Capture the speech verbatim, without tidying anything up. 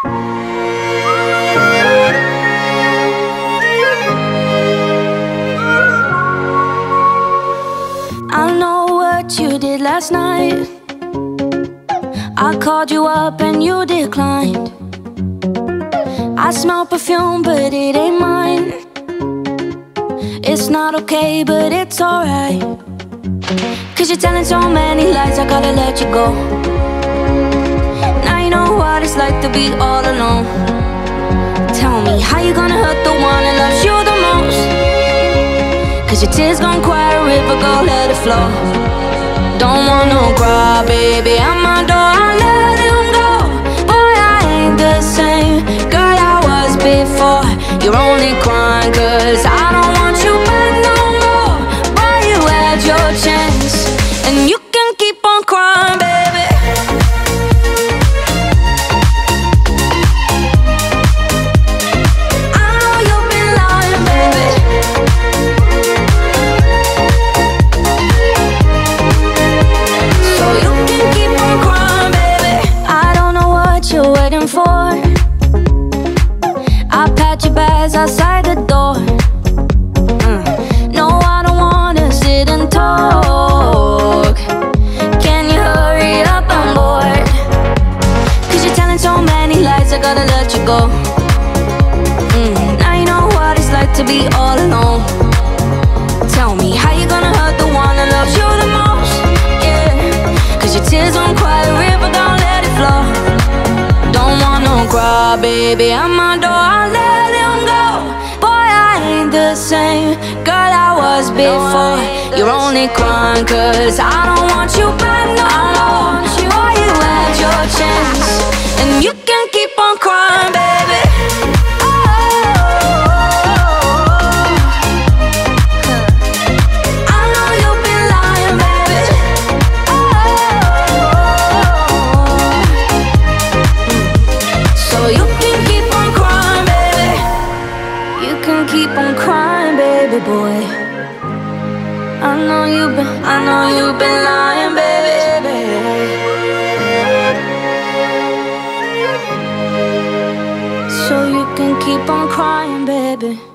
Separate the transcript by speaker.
Speaker 1: I know what you did last night. I called you up and you declined. I smell perfume but it ain't mine. It's not okay but it's alright. Cause you're telling so many lies, I gotta let you go. Now you know what it's like to be all alone. Tell me, how you gonna hurt the one that loves you the most? Cause your tears gon' quiet a river, go let it flow. Don't want no cry, baby, at my door, I let him go. Boy, I ain't the same girl I was before. You're only crying cause I don't want you back no more. Boy, you had your chance and you can keep on crying, baby. I know you've been lying, baby. So you can keep on crying, baby. I don't know what you're waiting for. I pat your bags outside the door. mm. No, I don't wanna sit and talk. Can you hurry up, I'm bored. Cause you're telling so many lies, I gotta let you go. mm. Now you know what it's like to be all alone. Tell me, how you gonna hurt the one that loves you the most? Yeah, cause your tears won't quiet a river, don't let it flow. Don't want no cry, baby, at my door, I let him go. Boy, I ain't the same girl I was before. You're only crying cause I don't want you back no more. Boy, you had your chance and you can keep on crying, baby. I know you've been lying, baby. So you can keep on crying, baby. You can keep on crying, baby boy. I know you've been, I know you've been lying, baby. So you can keep on crying, baby.